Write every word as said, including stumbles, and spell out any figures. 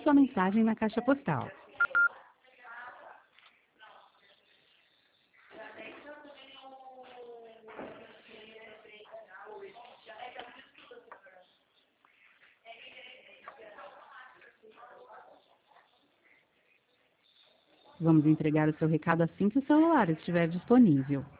sua mensagem na caixa postal. Vamos entregar o seu recado assim que o celular estiver disponível.